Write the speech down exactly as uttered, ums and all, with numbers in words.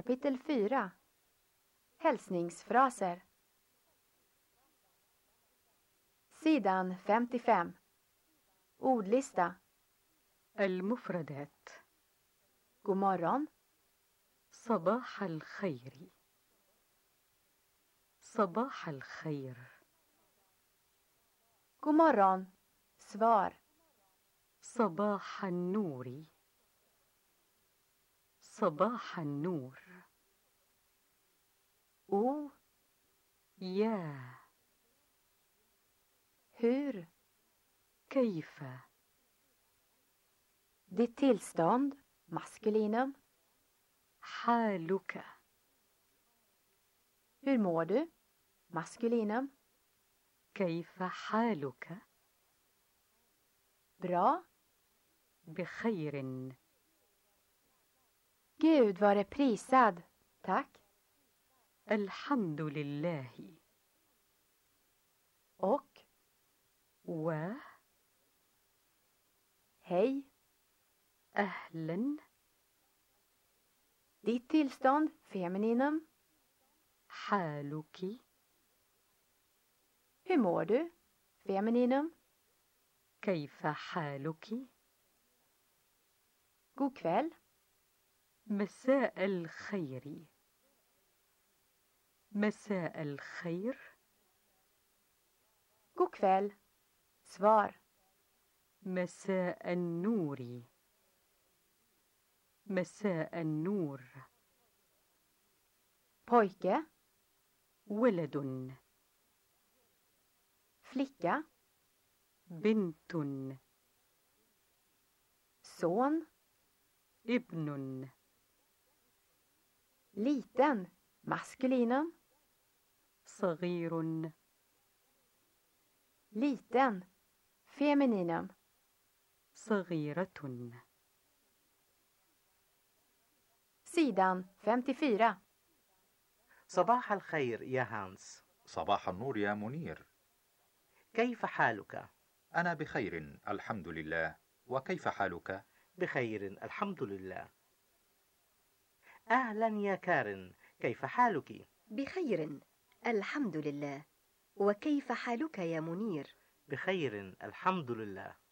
Kapitel fyra. Hälsningsfraser. Sidan femtiofem. Ordlista. المفردات. God morgon. صباح الخير. صباح الخير. God morgon. Svar. صباح النور. صباح النور. O. يا. Hur. كيف. Ditt tillstånd. Maskulinum. حالك. Hur mår du? Maskulinum. كيف حالك؟ Bra. بخير. Gud vare prisad. Tack. الحمد لله. Och. و. Hej. أهلا. Ditt tillstånd. Femininum. حالك. Hur mår du? Femininum. كيف حالك؟ God kväll. مساء الخير. مساء الخير. God kväll. Svar. مساء النور. مساء النور. Pojke. ولد. Flicka. بنت. Son. ابن. Liten. Maskulinum. صغير. Liten. Femininum. صغيرة. Sidan femtiofyra. صباح الخير يا هانس. صباح النور يا منير. كيف حالك؟ أنا بخير الحمد لله، وكيف حالك؟ بخير الحمد لله. أهلا يا كارين، كيف حالك؟ بخير الحمد لله. وكيف حالك يا منير؟ بخير الحمد لله.